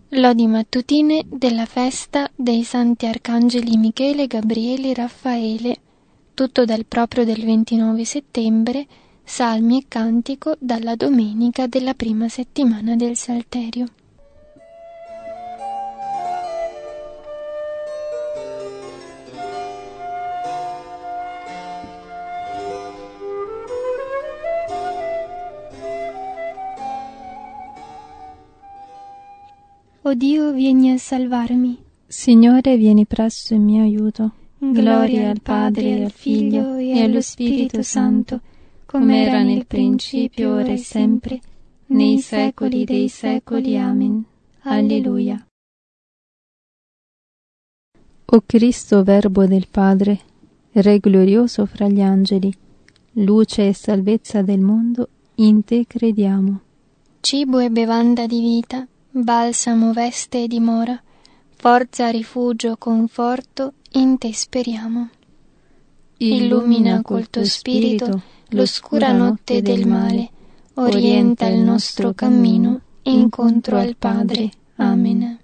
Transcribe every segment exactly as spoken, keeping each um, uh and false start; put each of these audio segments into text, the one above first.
Lodi mattutine della festa dei Santi Arcangeli Michele, Gabriele e Raffaele, tutto dal proprio del ventinove settembre, salmi e cantico dalla domenica della prima settimana del Salterio. O Dio, vieni a salvarmi. Signore, vieni presto in mio aiuto. Gloria al Padre, al Figlio e allo Spirito Santo, come era nel principio, ora e sempre, nei secoli dei secoli. Amen. Alleluia. O Cristo, Verbo del Padre, Re glorioso fra gli angeli, luce e salvezza del mondo, in te crediamo. Cibo e bevanda di vita, balsamo, veste e dimora, forza, rifugio, conforto, in te speriamo. Illumina col tuo spirito l'oscura notte del male, orienta il nostro cammino incontro al Padre. Amen.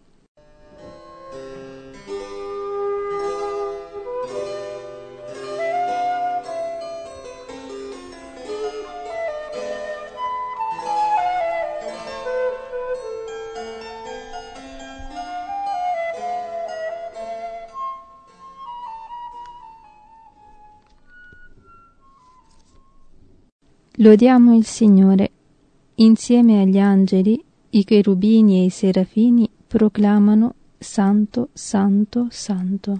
Lodiamo il Signore. Insieme agli angeli, i cherubini e i serafini proclamano Santo, Santo, Santo.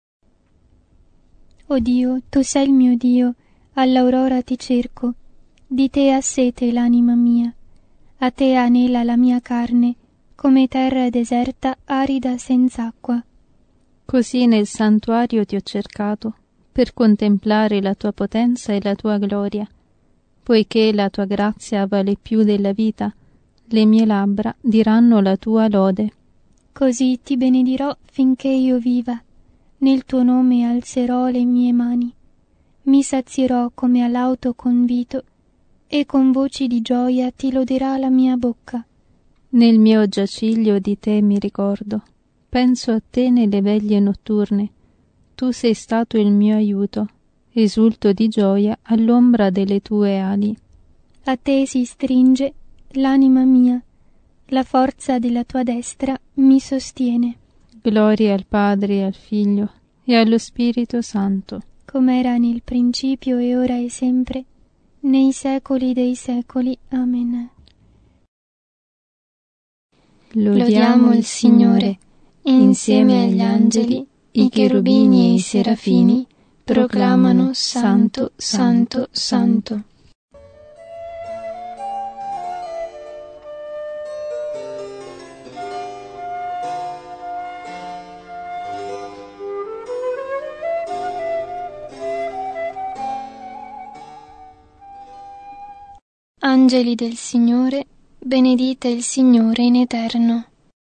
O Dio, tu sei il mio Dio, all'aurora ti cerco, di te ha sete l'anima mia, a te anela la mia carne, come terra deserta arida senz'acqua. Così nel santuario ti ho cercato, per contemplare la tua potenza e la tua gloria. Poiché la tua grazia vale più della vita, le mie labbra diranno la tua lode. Così ti benedirò finché io viva, nel tuo nome alzerò le mie mani, mi sazierò come all'auto convito, e con voci di gioia ti loderà la mia bocca. Nel mio giaciglio di te mi ricordo, penso a te nelle veglie notturne, tu sei stato il mio aiuto. Esulto di gioia all'ombra delle tue ali. A te si stringe l'anima mia, la forza della tua destra mi sostiene. Gloria al Padre e al Figlio e allo Spirito Santo, come era nel principio e ora e sempre, nei secoli dei secoli. Amen. Lodiamo il Signore, insieme agli angeli, i cherubini e i serafini proclamano Santo, Santo, Santo. Angeli del Signore, benedite il Signore in eterno.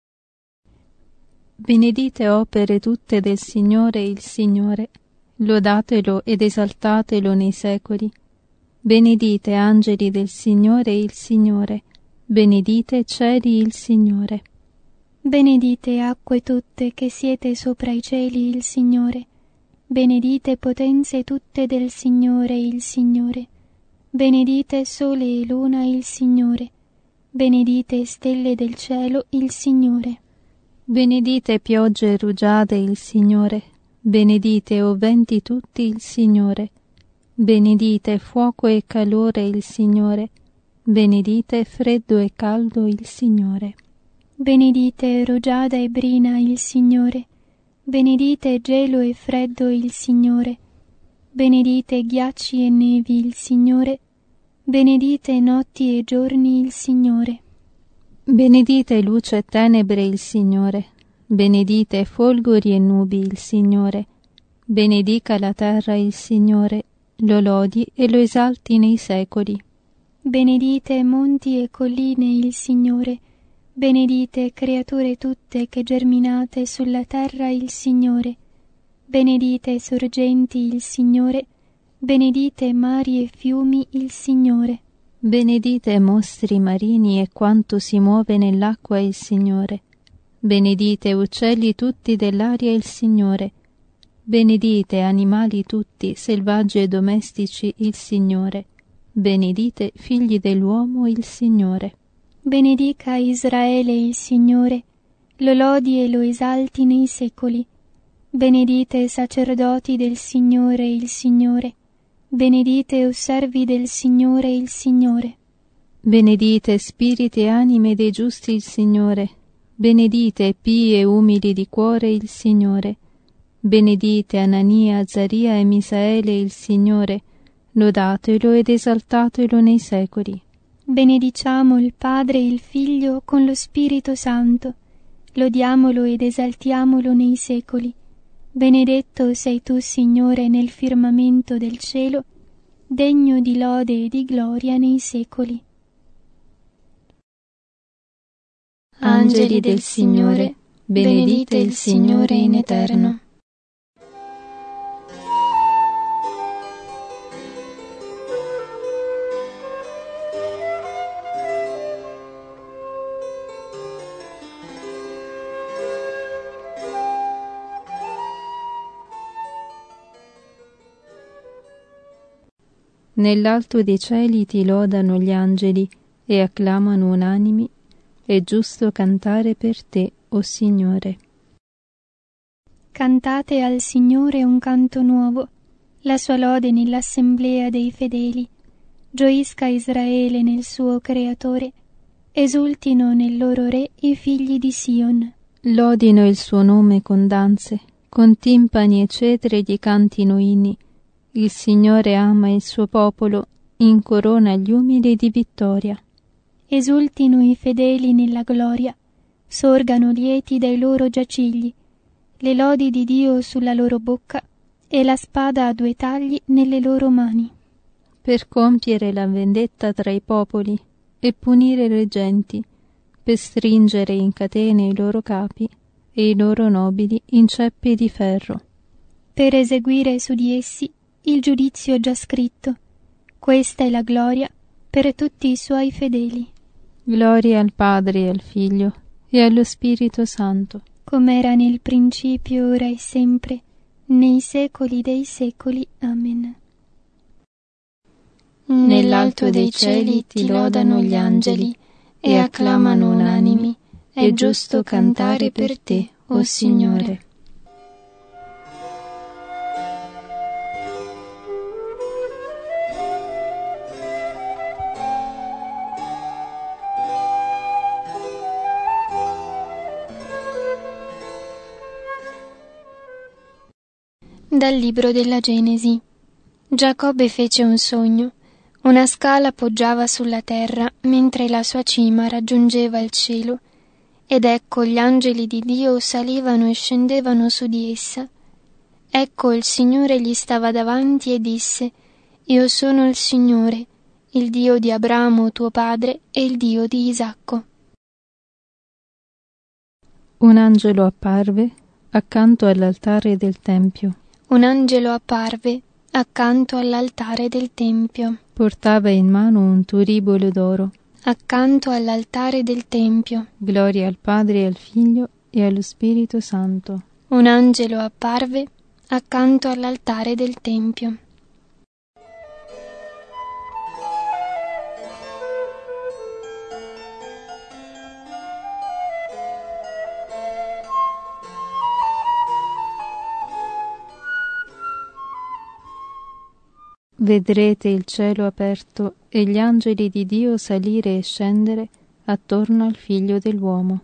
Benedite opere tutte del Signore il Signore, lodatelo ed esaltatelo nei secoli. Benedite angeli del Signore il Signore, benedite cieli il Signore. Benedite acque tutte che siete sopra i cieli il Signore, benedite potenze tutte del Signore il Signore, benedite sole e luna il Signore, benedite stelle del cielo il Signore. Benedite piogge e rugiade il Signore, benedite o venti tutti il Signore, benedite fuoco e calore il Signore, benedite freddo e caldo il Signore. Benedite rugiada e brina il Signore, benedite gelo e freddo il Signore, benedite ghiacci e nevi il Signore, benedite notti e giorni il Signore. Benedite luce e tenebre il Signore, benedite folgori e nubi il Signore, benedica la terra il Signore, lo lodi e lo esalti nei secoli. Benedite monti e colline il Signore, benedite creature tutte che germinate sulla terra il Signore, benedite sorgenti il Signore, benedite mari e fiumi il Signore. Benedite mostri marini e quanto si muove nell'acqua il Signore, Benedite uccelli tutti dell'aria il Signore. Benedite animali tutti, selvaggi e domestici, il Signore. Benedite figli dell'uomo il Signore. Benedica Israele il Signore, lo lodi e lo esalti nei secoli. Benedite sacerdoti del Signore il Signore. Benedite o servi del Signore il Signore. Benedite spiriti e anime dei giusti il Signore. Benedite pii e umili di cuore il Signore. Benedite Anania, Azaria e Misaele il Signore. Lodatelo ed esaltatelo nei secoli. Benediciamo il Padre e il Figlio con lo Spirito Santo. Lodiamolo ed esaltiamolo nei secoli. Benedetto sei tu, Signore, nel firmamento del cielo, degno di lode e di gloria nei secoli. Angeli del Signore, benedite il Signore in eterno. Nell'alto dei cieli ti lodano gli angeli e acclamano unanimi: è giusto cantare per te, o Signore. Cantate al Signore un canto nuovo, la sua lode nell'assemblea dei fedeli. Gioisca Israele nel suo Creatore, esultino nel loro Re i figli di Sion. Lodino il suo nome con danze, con timpani e cetre gli cantino inni. Il Signore ama il suo popolo, incorona gli umili di vittoria. Esultino i fedeli nella gloria, sorgano lieti dai loro giacigli, le lodi di Dio sulla loro bocca e la spada a due tagli nelle loro mani. Per compiere la vendetta tra i popoli e punire le genti, per stringere in catene i loro capi e i loro nobili in ceppi di ferro. Per eseguire su di essi il giudizio già scritto. Questa è la gloria per tutti i suoi fedeli. Gloria al Padre e al Figlio e allo Spirito Santo, come era nel principio, ora e sempre, nei secoli dei secoli. Amen. Nell'alto dei cieli ti lodano gli angeli e acclamano unanimi: è giusto cantare per te, o Signore. Dal libro della Genesi. Giacobbe fece un sogno. Una scala poggiava sulla terra mentre la sua cima raggiungeva il cielo, ed ecco gli angeli di Dio salivano e scendevano su di essa. Ecco il Signore gli stava davanti e disse: Io sono il Signore, il Dio di Abramo tuo padre e il Dio di Isacco. Un angelo apparve accanto all'altare del tempio. Un angelo apparve accanto all'altare del tempio. Portava in mano un turibolo d'oro. Accanto all'altare del tempio. Gloria al Padre e al Figlio e allo Spirito Santo. Un angelo apparve accanto all'altare del tempio. Vedrete il cielo aperto e gli angeli di Dio salire e scendere attorno al Figlio dell'uomo.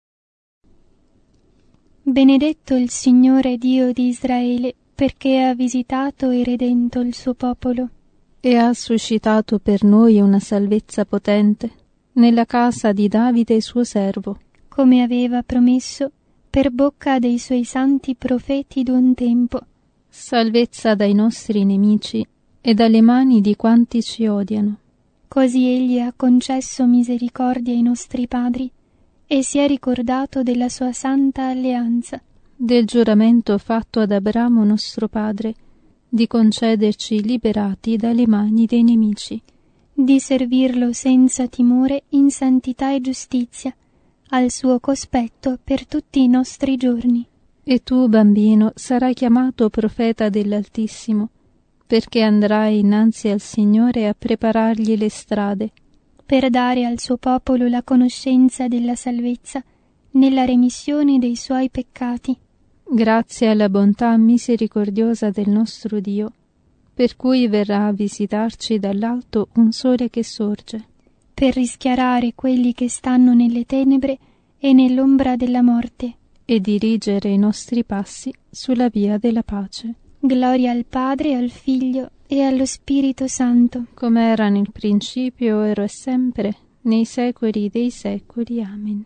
Benedetto il Signore Dio di Israele, perché ha visitato e redento il suo popolo. E ha suscitato per noi una salvezza potente nella casa di Davide suo servo, come aveva promesso per bocca dei suoi santi profeti d'un tempo. Salvezza dai nostri nemici e dalle mani di quanti ci odiano. Così egli ha concesso misericordia ai nostri padri e si è ricordato della sua santa alleanza, del giuramento fatto ad Abramo nostro padre, di concederci liberati dalle mani dei nemici, di servirlo senza timore in santità e giustizia, al suo cospetto per tutti i nostri giorni. E tu, bambino, sarai chiamato profeta dell'Altissimo, perché andrai innanzi al Signore a preparargli le strade, per dare al suo popolo la conoscenza della salvezza nella remissione dei suoi peccati. Grazie alla bontà misericordiosa del nostro Dio, per cui verrà a visitarci dall'alto un sole che sorge, per rischiarare quelli che stanno nelle tenebre e nell'ombra della morte, e dirigere i nostri passi sulla via della pace. Gloria al Padre, al Figlio e allo Spirito Santo, come era nel principio, ora e sempre, nei secoli dei secoli. Amen.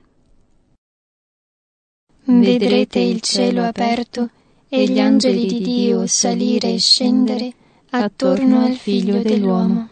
Vedrete il cielo aperto e gli angeli di Dio salire e scendere attorno al Figlio dell'uomo.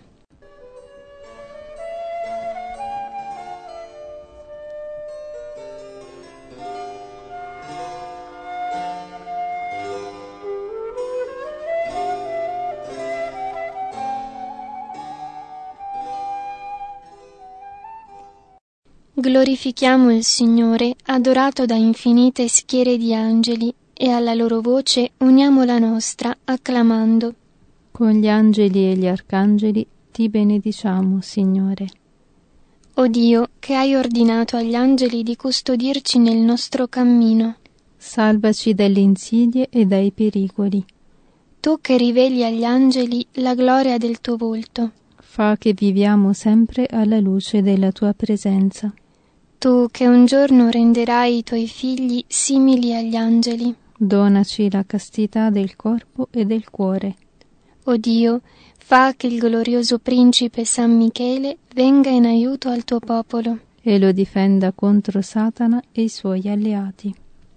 Glorifichiamo il Signore, adorato da infinite schiere di angeli, e alla loro voce uniamo la nostra, acclamando. Con gli angeli e gli arcangeli ti benediciamo, Signore. O Dio, che hai ordinato agli angeli di custodirci nel nostro cammino, salvaci dalle insidie e dai pericoli. Tu che riveli agli angeli la gloria del tuo volto, fa che viviamo sempre alla luce della tua presenza. Tu che un giorno renderai i tuoi figli simili agli angeli, donaci la castità del corpo e del cuore. O Dio, fa che il glorioso principe San Michele venga in aiuto al tuo popolo e lo difenda contro Satana e i suoi alleati.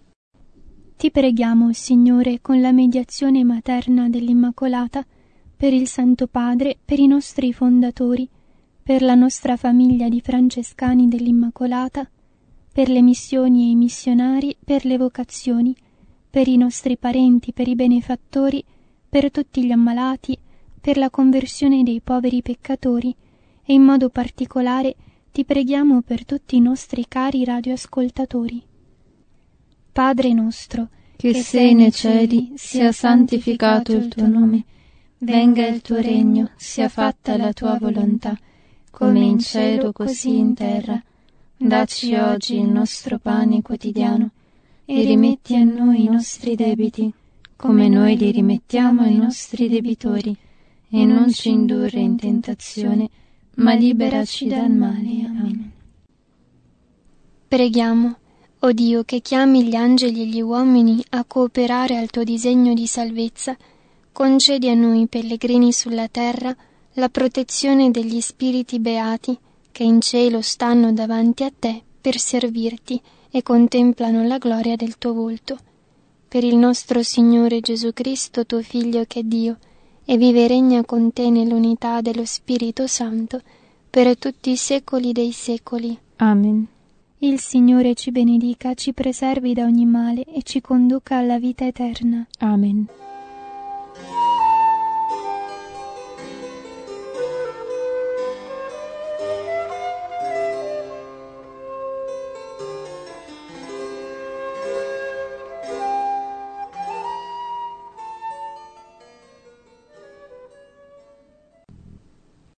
Ti preghiamo, Signore, con la mediazione materna dell'Immacolata, per il Santo Padre, per i nostri fondatori, per la nostra famiglia di francescani dell'Immacolata, per le missioni e i missionari, per le vocazioni, per i nostri parenti, per i benefattori, per tutti gli ammalati, per la conversione dei poveri peccatori e in modo particolare ti preghiamo per tutti i nostri cari radioascoltatori. Padre nostro, che sei nei cieli, sia santificato il tuo nome, venga il tuo regno, sia fatta la tua volontà, come in cielo così in terra. Dacci oggi il nostro pane quotidiano e rimetti a noi i nostri debiti, come noi li rimettiamo ai nostri debitori, e non ci indurre in tentazione, ma liberaci dal male. Amen. Preghiamo. O Dio, che chiami gli angeli e gli uomini a cooperare al tuo disegno di salvezza, concedi a noi pellegrini sulla terra la protezione degli spiriti beati che in cielo stanno davanti a te per servirti e contemplano la gloria del tuo volto. Per il nostro Signore Gesù Cristo, tuo Figlio che è Dio, e vive e regna con te nell'unità dello Spirito Santo, per tutti i secoli dei secoli. Amen. Il Signore ci benedica, ci preservi da ogni male e ci conduca alla vita eterna. Amen.